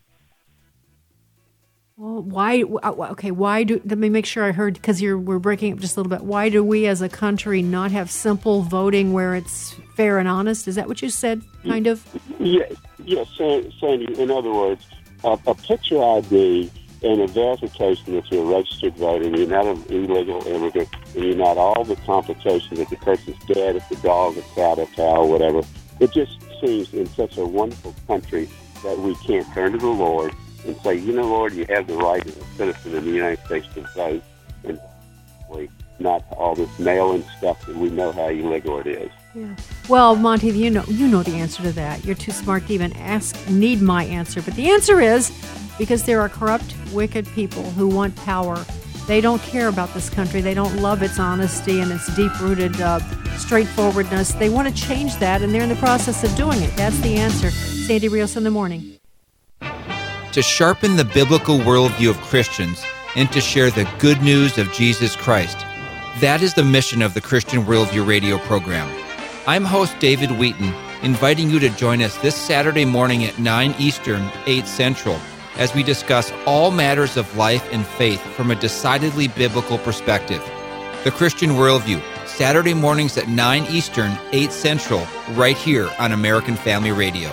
Well, why? Okay, why do? Let me make sure I heard because you're we're breaking up just a little bit. Why do we, as a country, not have simple voting where it's fair and honest? Is that what you said? Kind of. Yes, yes, Sandy. In other words, a, a picture I D and a verification that you're a registered voter, and you're not an illegal immigrant, and you're not all the complications that the person's dead, if the dog, a cat, a cow, whatever. It just seems in such a wonderful country that we can't turn to the Lord and say, you know, Lord, you have the right as a citizen in the United States to vote, and not all this mail-in stuff that we know how illegal it is. Yeah. Well, Monty, you know you know the answer to that. You're too smart to even ask, need my answer. But the answer is because there are corrupt, wicked people who want power, They don't care about this country. They don't love its honesty and its deep-rooted uh, straightforwardness. They want to change that, and they're in the process of doing it. That's the answer. Sandy Rios in the morning. To sharpen the biblical worldview of Christians and to share the good news of Jesus Christ. That is the mission of the Christian Worldview radio program. I'm host David Wheaton, inviting you to join us this Saturday morning at nine Eastern, eight Central, as we discuss all matters of life and faith from a decidedly biblical perspective. The Christian Worldview, Saturday mornings at nine Eastern, eight Central, right here on American Family Radio.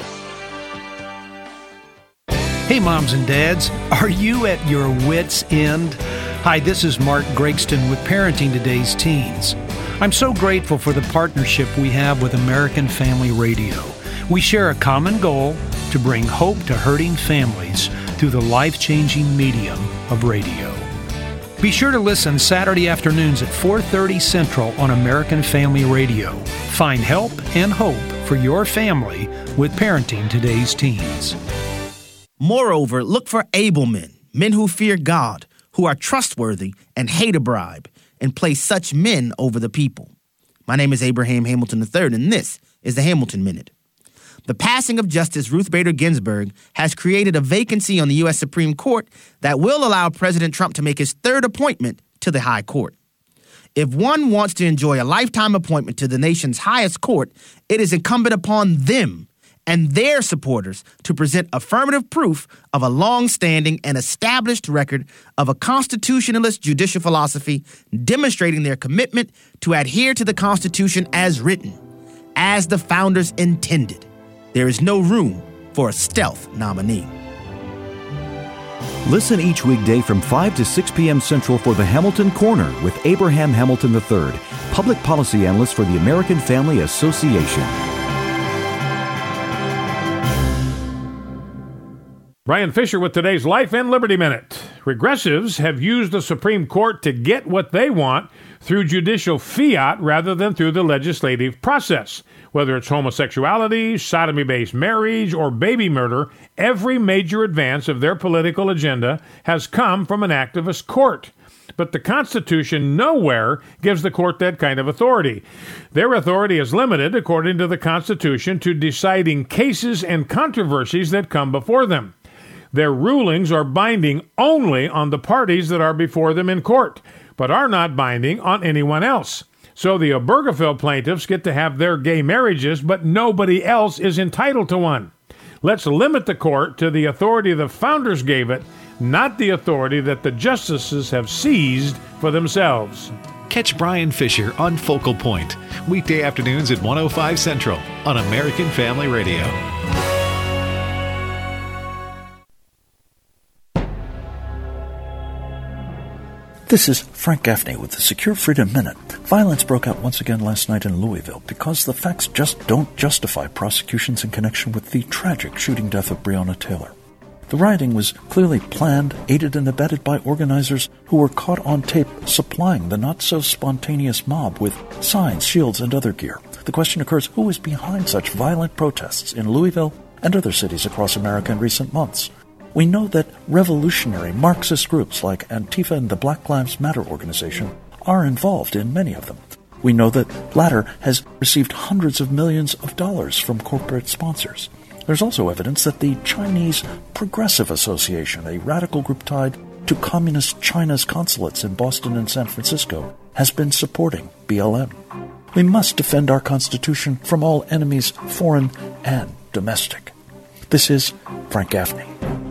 Hey moms and dads, are you at your wit's end? Hi, this is Mark Gregston with Parenting Today's Teens. I'm so grateful for the partnership we have with American Family Radio. We share a common goal to bring hope to hurting families through the life-changing medium of radio. Be sure to listen Saturday afternoons at four thirty Central on American Family Radio. Find help and hope for your family with Parenting Today's Teens. Moreover, look for able men, men who fear God, who are trustworthy and hate a bribe, and place such men over the people. My name is Abraham Hamilton the third, and this is the Hamilton Minute. The passing of Justice Ruth Bader Ginsburg has created a vacancy on the U S Supreme Court that will allow President Trump to make his third appointment to the High Court. If one wants to enjoy a lifetime appointment to the nation's highest court, it is incumbent upon them and their supporters to present affirmative proof of a long-standing and established record of a constitutionalist judicial philosophy demonstrating their commitment to adhere to the Constitution as written, as the founders intended. There is no room for a stealth nominee. Listen each weekday from five to six p.m. Central for the Hamilton Corner with Abraham Hamilton the third, public policy analyst for the American Family Association. Brian Fisher with today's Life and Liberty Minute. Regressives have used the Supreme Court to get what they want through judicial fiat rather than through the legislative process. Whether it's homosexuality, sodomy-based marriage, or baby murder, every major advance of their political agenda has come from an activist court. But the Constitution nowhere gives the court that kind of authority. Their authority is limited, according to the Constitution, to deciding cases and controversies that come before them. Their rulings are binding only on the parties that are before them in court, but are not binding on anyone else. So the Obergefell plaintiffs get to have their gay marriages, but nobody else is entitled to one. Let's limit the court to the authority the founders gave it, not the authority that the justices have seized for themselves. Catch Brian Fisher on Focal Point, weekday afternoons at one oh five Central on American Family Radio. This is Frank Gaffney with the Secure Freedom Minute. Violence broke out once again last night in Louisville because the facts just don't justify prosecutions in connection with the tragic shooting death of Breonna Taylor. The rioting was clearly planned, aided and abetted by organizers who were caught on tape supplying the not-so-spontaneous mob with signs, shields, and other gear. The question occurs, who is behind such violent protests in Louisville and other cities across America in recent months? We know that revolutionary Marxist groups like Antifa and the Black Lives Matter organization are involved in many of them. We know that latter has received hundreds of millions of dollars from corporate sponsors. There's also evidence that the Chinese Progressive Association, a radical group tied to Communist China's consulates in Boston and San Francisco, has been supporting B L M. We must defend our Constitution from all enemies, foreign and domestic. This is Frank Gaffney.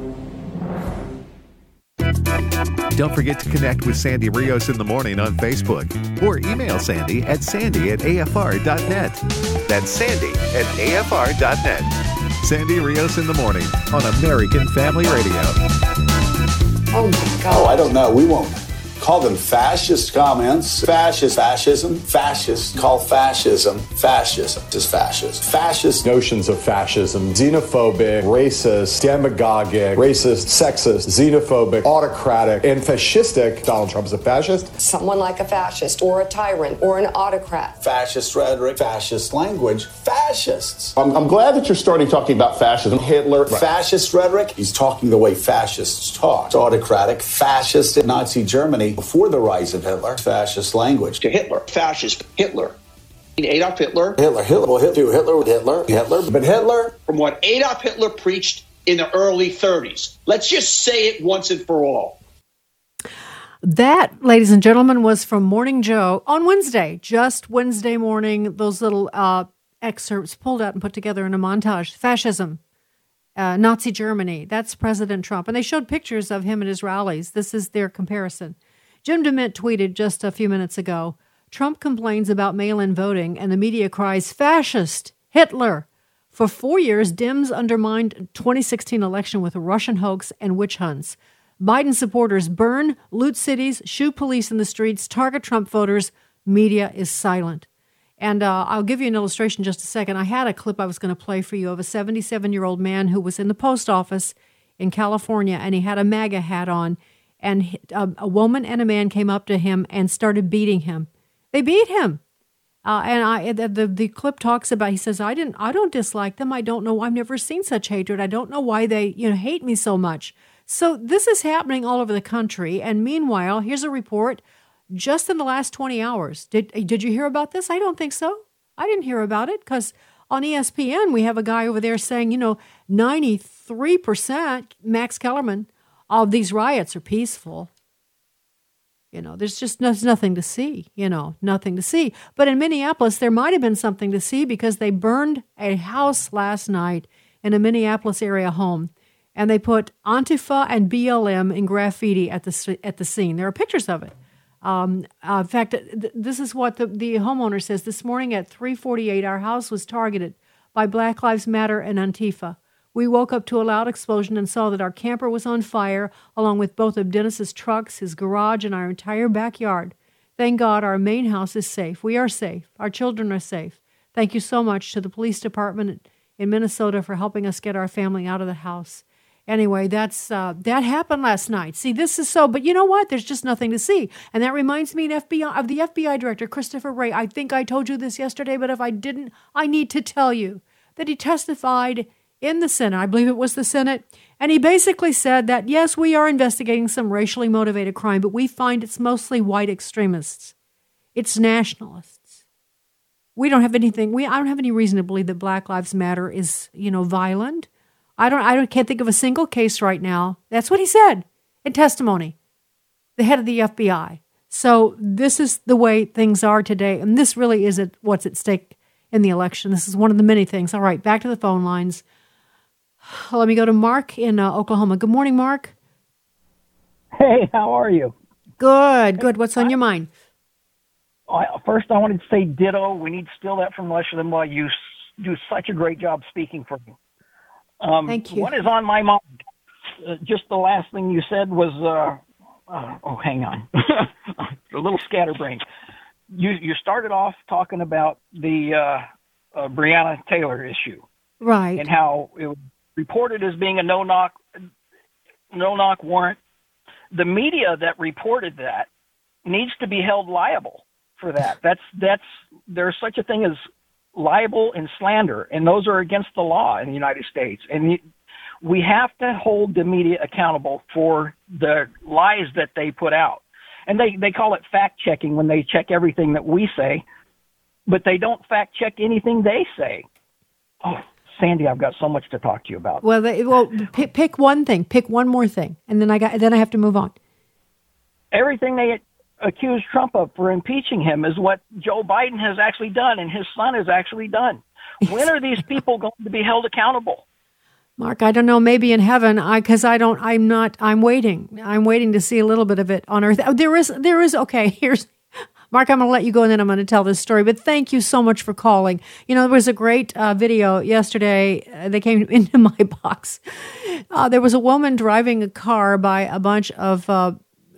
Don't forget to connect with Sandy Rios in the morning on Facebook or email Sandy at sandy at a f r dot net. That's sandy at a f r dot net. Sandy Rios in the morning on American Family Radio. Oh, my God. Oh, I don't know. We won't call them fascist comments. Fascist, fascism, fascist. Call fascism fascism. Just fascist. Fascist notions of fascism. Xenophobic, racist, demagogic, racist, sexist, xenophobic, autocratic, and fascistic. Donald Trump is a fascist. Someone like a fascist or a tyrant or an autocrat. Fascist rhetoric, fascist language, fascists. I'm, I'm glad that you're starting talking about fascism. Hitler. Right. Fascist rhetoric. He's talking the way fascists talk. It's autocratic, fascist in Nazi Germany. Germany before the rise of Hitler. Fascist language. To Hitler. Fascist Hitler. Adolf Hitler. Hitler. Hitler. Well, Hitler. Hitler. Hitler. Hitler. But Hitler. From what Adolf Hitler preached in the early thirties. Let's just say it once and for all. That, ladies and gentlemen, was from Morning Joe on Wednesday, just Wednesday morning, those little uh, excerpts pulled out and put together in a montage. Fascism, uh, Nazi Germany, that's President Trump. And they showed pictures of him at his rallies. This is their comparison. Jim DeMint tweeted just a few minutes ago, Trump complains about mail-in voting and the media cries, fascist, Hitler. For four years, Dems undermined twenty sixteen election with a Russian hoax and witch hunts. Biden supporters burn, loot cities, shoot police in the streets, target Trump voters. Media is silent. And uh, I'll give you an illustration in just a second. I had a clip I was going to play for you of a seventy-seven-year-old man who was in the post office in California, and he had a MAGA hat on. And a, a woman and a man came up to him and started beating him. They beat him. Uh, and I the, the the clip talks about, he says, I didn't, I don't dislike them. I don't know. I've never seen such hatred. I don't know why they, you know, hate me so much. So this is happening all over the country. And meanwhile, here's a report just in the last twenty hours. Did did you hear about this? I don't think so. I didn't hear about it because on E S P N, we have a guy over there saying, you know, ninety-three percent, Max Kellerman, of these riots are peaceful. You know, there's just there's nothing to see, you know, nothing to see. But in Minneapolis, there might have been something to see because they burned a house last night in a Minneapolis area home. And they put Antifa and B L M in graffiti at the at the scene. There are pictures of it. Um, uh, in fact, th- this is what the, the homeowner says. This morning at three forty-eight, our house was targeted by Black Lives Matter and Antifa. We woke up to a loud explosion and saw that our camper was on fire, along with both of Dennis's trucks, his garage, and our entire backyard. Thank God our main house is safe. We are safe. Our children are safe. Thank you so much to the police department in Minnesota for helping us get our family out of the house. Anyway, that's uh, that happened last night. See, this is so, but you know what? There's just nothing to see. And that reminds me of, F B I, of the F B I director, Christopher Wray. I think I told you this yesterday, but if I didn't, I need to tell you that he testified in the Senate. I believe it was the Senate. And he basically said that, yes, we are investigating some racially motivated crime, but we find it's mostly white extremists. It's nationalists. We don't have anything, we I don't have any reason to believe that Black Lives Matter is, you know, violent. I don't. I don't, can't think of a single case right now. That's what he said in testimony, the head of the F B I. So this is the way things are today, and this really is at, what's at stake in the election. This is one of the many things. All right, back to the phone lines. Let me go to Mark in uh, Oklahoma. Good morning, Mark. Hey, how are you? Good, good. What's on your mind? First, I wanted to say ditto. We need to steal that from Rush Limbaugh. You do such a great job speaking for me. Um, Thank you. What is on my mind? Uh, just the last thing you said was, uh, uh, oh, hang on, a little scatterbrained. You you started off talking about the uh, uh, Breonna Taylor issue, right? And how it was reported as being a no knock, no knock warrant. The media that reported that needs to be held liable for that. That's that's there's such a thing as libel and slander, and those are against the law in the United States. And we have to hold the media accountable for the lies that they put out. And they, they call it fact-checking when they check everything that we say, but they don't fact-check anything they say. Oh, Sandy, I've got so much to talk to you about. Well, they, well, pick, pick one thing. Pick one more thing, and then I got then I have to move on. Everything they accused Trump of for impeaching him is what Joe Biden has actually done and his son has actually done. When are these people going to be held accountable? Mark, I don't know, maybe in heaven, I because I don't, I'm not, I'm waiting. I'm waiting to see a little bit of it on earth. There is, there is, okay, here's, Mark, I'm going to let you go and then I'm going to tell this story, but thank you so much for calling. You know, there was a great uh, video yesterday uh, that came into my box. Uh, there was a woman driving a car by a bunch of uh,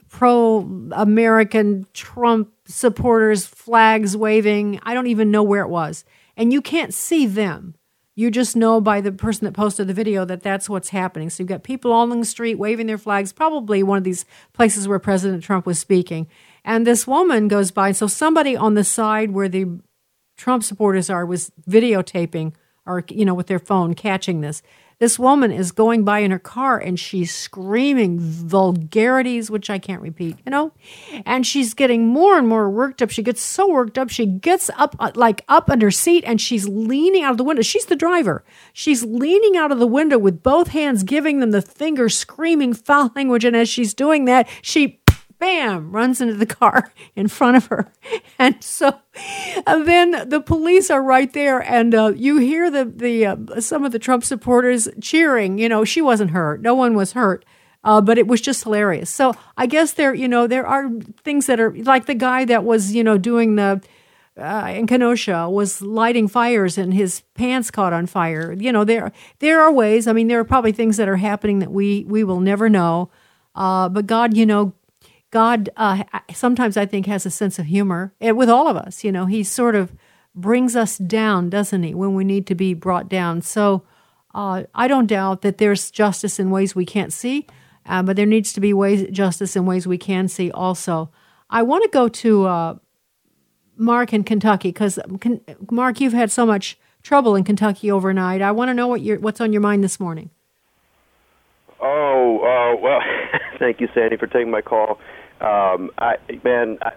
pro-American Trump supporters, flags waving. I don't even know where it was. And you can't see them. You just know by the person that posted the video that that's what's happening. So you've got people on the street waving their flags, probably one of these places where President Trump was speaking. And this woman goes by. So somebody on the side where the Trump supporters are was videotaping or, you know, with their phone catching this. This woman is going by in her car and she's screaming vulgarities, which I can't repeat, you know, and she's getting more and more worked up. She gets so worked up. She gets up, like up in her seat, and she's leaning out of the window. She's the driver. She's leaning out of the window with both hands, giving them the finger, screaming foul language. And as she's doing that, she bam, runs into the car in front of her. And so and then the police are right there, and uh, you hear the the uh, some of the Trump supporters cheering. You know, she wasn't hurt. No one was hurt. Uh, but it was just hilarious. So I guess there, you know, there are things that are like the guy that was, you know, doing the, uh, in Kenosha was lighting fires and his pants caught on fire. You know, there there are ways. I mean, there are probably things that are happening that we, we will never know. Uh, but God, you know, God uh, sometimes I think has a sense of humor with all of us. You know, he sort of brings us down, doesn't he, when we need to be brought down. So uh, I don't doubt that there's justice in ways we can't see, uh, but there needs to be ways justice in ways we can see also. I want to go to uh, Mark in Kentucky because, Mark, you've had so much trouble in Kentucky overnight. I want to know what you're, what's on your mind this morning. Oh, uh, well, thank you, Sandy, for taking my call. Um, I, man, I,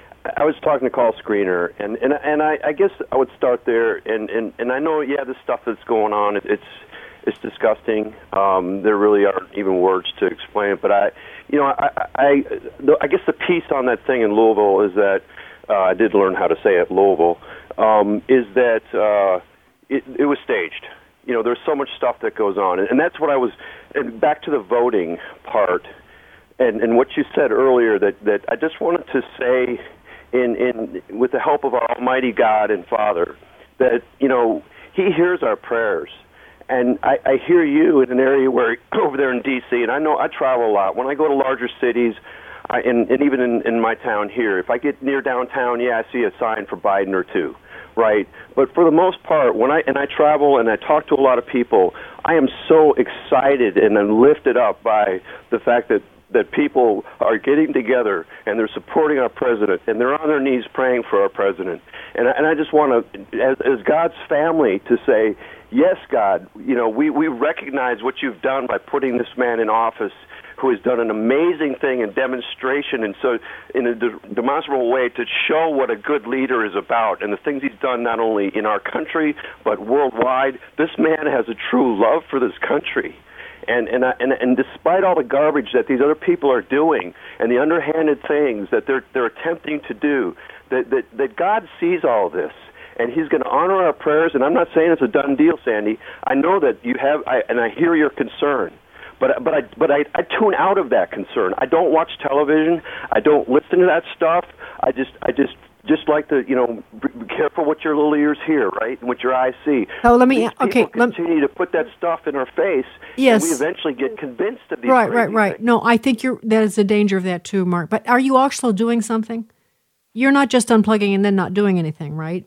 I was talking to call screener, and and and I, I guess I would start there. And, and, and I know, yeah, the stuff that's going on, it, it's it's disgusting. Um, there really aren't even words to explain it. But I, you know, I I, I guess the piece on that thing in Louisville is that uh, I did learn how to say it, Louisville, um, is that uh, it, it was staged. You know, there's so much stuff that goes on, and, and that's what I was. And back to the voting part. And, and what you said earlier, that, that I just wanted to say, in, in with the help of our Almighty God and Father, that, you know, He hears our prayers. And I, I hear you in an area where, over there in D C, and I know I travel a lot. When I go to larger cities, I, and, and even in, in my town here, if I get near downtown, yeah, I see a sign for Biden or two, right? But for the most part, when I and I travel and I talk to a lot of people, I am so excited and I'm lifted up by the fact that that people are getting together and they're supporting our president and they're on their knees praying for our president. And I, and I just want to, as, as God's family, to say, yes, God, you know, we, we recognize what you've done by putting this man in office who has done an amazing thing in demonstration and so in a de- demonstrable way to show what a good leader is about and the things he's done not only in our country but worldwide. This man has a true love for this country. And and, I, and and despite all the garbage that these other people are doing and the underhanded things that they're they're attempting to do, that that, that God sees all this, and He's going to honor our prayers. And I'm not saying it's a done deal, Sandy. I know that you have, I, and I hear your concern, but but I but I, I tune out of that concern. I don't watch television. I don't listen to that stuff. I just I just. Just like the, you know, be careful what your little ears hear, right, and what your eyes see. Oh, let me, these okay. People continue to put that stuff in our face, yes. and we eventually get convinced of these Right, crazy right, right. things. No, I think you're, that is a danger of that too, Mark. But are you also doing something? You're not just unplugging and then not doing anything, right?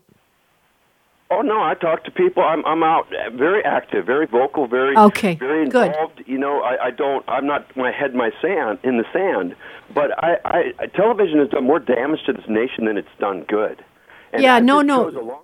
Oh, no, I talk to people. I'm I'm out, very active, very vocal, very okay, very involved. Good. You know, I, I don't, I'm not my head my sand in the sand, but I, I television has done more damage to this nation than it's done good. And yeah, I no, just no. chose a long-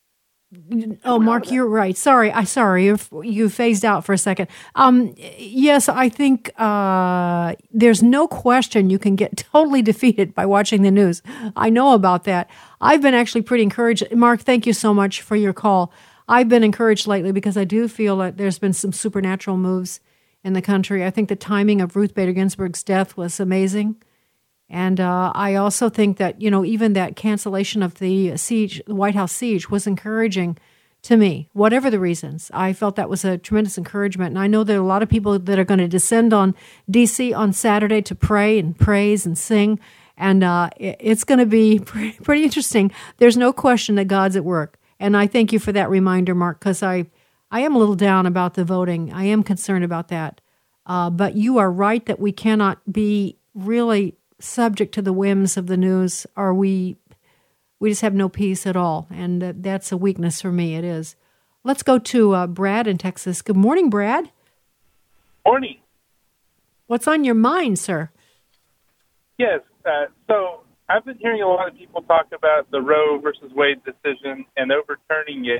Oh, Mark, you're right. Sorry, I sorry you you phased out for a second. Um, yes, I think uh, there's no question you can get totally defeated by watching the news. I know about that. I've been actually pretty encouraged. Mark, thank you so much for your call. I've been encouraged lately because I do feel like there's been some supernatural moves in the country. I think the timing of Ruth Bader Ginsburg's death was amazing. And uh, I also think that, you know, even that cancellation of the siege, the White House siege, was encouraging to me, whatever the reasons. I felt that was a tremendous encouragement. And I know there are a lot of people that are going to descend on D C on Saturday to pray and praise and sing. And uh, it's going to be pretty, pretty interesting. There's no question that God's at work. And I thank you for that reminder, Mark, because I, I am a little down about the voting. I am concerned about that. Uh, but you are right that we cannot be really subject to the whims of the news, or we we just have no peace at all, and uh, that's a weakness for me. It is. Let's go to uh, Brad in Texas. Good morning, Brad. Morning. What's on your mind, sir? Yes. Uh, so I've been hearing a lot of people talk about the Roe versus Wade decision and overturning it,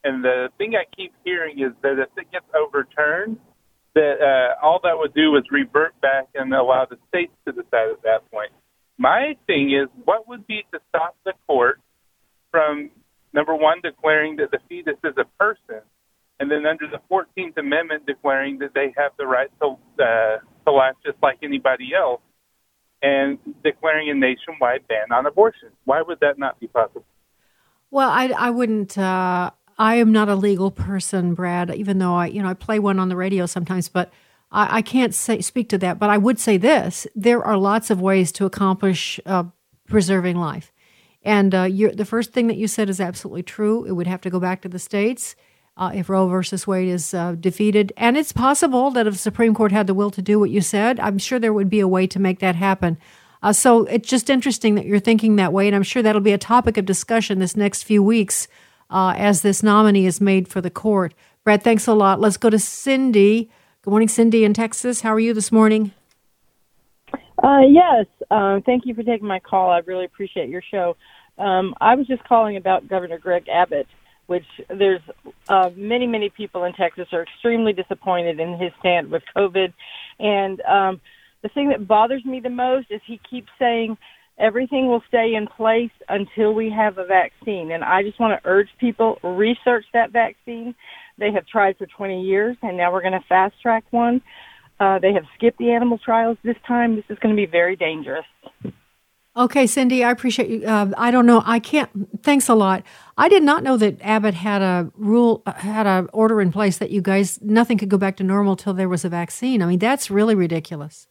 And the thing I keep hearing is that if it gets overturned, that uh, all that would do is revert back and allow the states to decide at that point. My thing is, what would be to stop the court from, number one, declaring that the fetus is a person, and then under the fourteenth Amendment declaring that they have the right to, uh, to life just like anybody else, and declaring a nationwide ban on abortion? Why would that not be possible? Well, I, I wouldn't... Uh... I am not a legal person, Brad, even though I, you know, I play one on the radio sometimes, but I, I can't say, speak to that. But I would say this: there are lots of ways to accomplish uh, preserving life. And uh, you're, the first thing that you said is absolutely true. It would have to go back to the states uh, if Roe versus Wade is uh, defeated. And it's possible that if the Supreme Court had the will to do what you said, I'm sure there would be a way to make that happen. Uh, so it's just interesting that you're thinking that way, and I'm sure that'll be a topic of discussion this next few weeks Uh, as this nominee is made for the court. Brad, thanks a lot. Let's go to Cindy. Good morning, Cindy in Texas. How are you this morning? Uh, yes. Uh, thank you for taking my call. I really appreciate your show. Um, I was just calling about Governor Greg Abbott, which there's uh, many, many people in Texas are extremely disappointed in his stand with COVID. And um, the thing that bothers me the most is he keeps saying, everything will stay in place until we have a vaccine. And I just want to urge people, research that vaccine. They have tried for twenty years, and now we're going to fast-track one. Uh, they have skipped the animal trials this time. This is going to be very dangerous. Okay, Cindy, I appreciate you. Uh, I don't know. I can't. Thanks a lot. I did not know that Abbott had a rule, had a order in place that you guys, nothing could go back to normal till there was a vaccine. I mean, that's really ridiculous.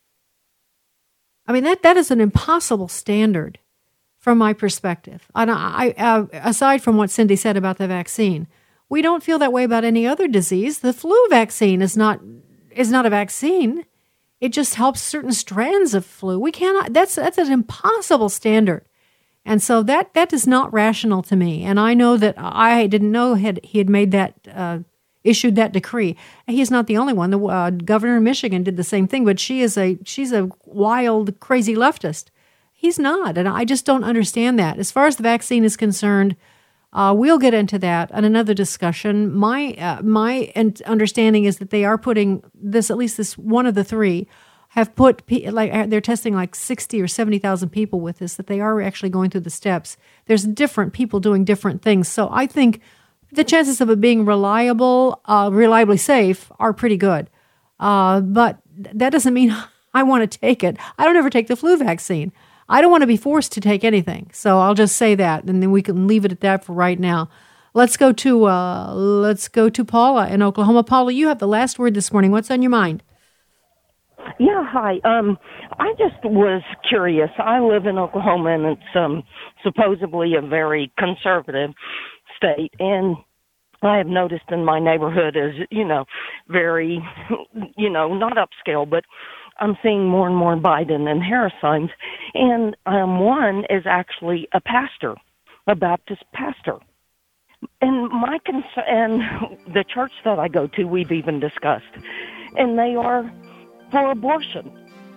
I mean, that, that is an impossible standard from my perspective. And I, uh, aside from what Cindy said about the vaccine, we don't feel that way about any other disease. The flu vaccine is not is not a vaccine. It just helps certain strands of flu. We cannot. That's that's an impossible standard, and so that that is not rational to me. And I know that I didn't know had he had made that. Uh, issued that decree. He's not the only one. The uh, governor of Michigan did the same thing, but she is a she's a wild, crazy leftist. He's not, and I just don't understand that. As far as the vaccine is concerned, uh, we'll get into that in another discussion. My uh, my understanding is that they are putting this, at least this one of the three, have put like they're testing like sixty or seventy thousand people with this. That they are actually going through the steps. There's different people doing different things, so I think the chances of it being reliable, uh, reliably safe are pretty good. Uh, but that doesn't mean I want to take it. I don't ever take the flu vaccine. I don't want to be forced to take anything. So I'll just say that, and then we can leave it at that for right now. Let's go to uh, let's go to Paula in Oklahoma. Paula, you have the last word this morning. What's on your mind? Yeah, hi. Um, I just was curious. I live in Oklahoma, and it's um, supposedly a very conservative state, and I have noticed in my neighborhood is, you know, very, you know, not upscale, but I'm seeing more and more Biden and Harris signs, and um, one is actually a pastor, a Baptist pastor. And my concern, and the church that I go to, we've even discussed, and they are for abortion.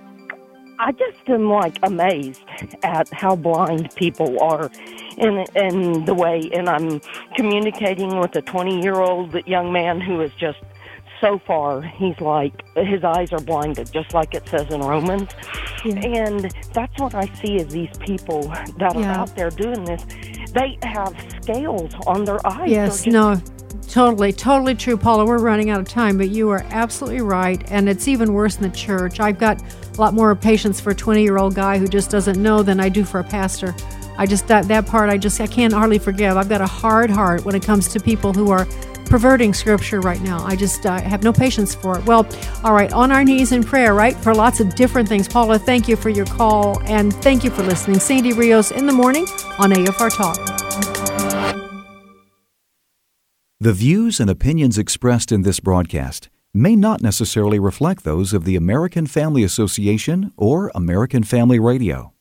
I just am like amazed at how blind people are in in the way, and I'm communicating with a twenty-year-old young man who is just so far, he's like, his eyes are blinded, just like it says in Romans. Yeah. And that's what I see is these people that are yeah. out there doing this, they have scales on their eyes. Yes, just- no, totally, totally true, Paula. We're running out of time, but you are absolutely right, and it's even worse in the church. I've got a lot more patience for a twenty-year-old guy who just doesn't know than I do for a pastor. I just, that, that part, I just, I can't hardly forgive. I've got a hard heart when it comes to people who are perverting Scripture right now. I just uh, have no patience for it. Well, all right, on our knees in prayer, right, for lots of different things. Paula, thank you for your call, and thank you for listening. Sandy Rios in the morning on A F R Talk. The views and opinions expressed in this broadcast may not necessarily reflect those of the American Family Association or American Family Radio.